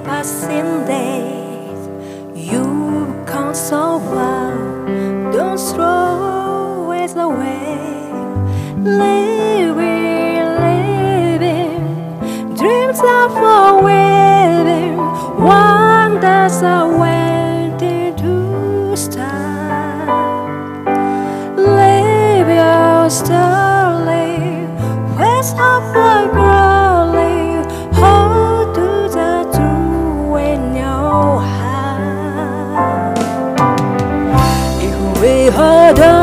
passing days. You count so well, don't throw it away. Living, living, dreams are for waiting. Wonders are waiting to start. Live your story, where's up for growing. Hold to the truth in your heart. If we hold on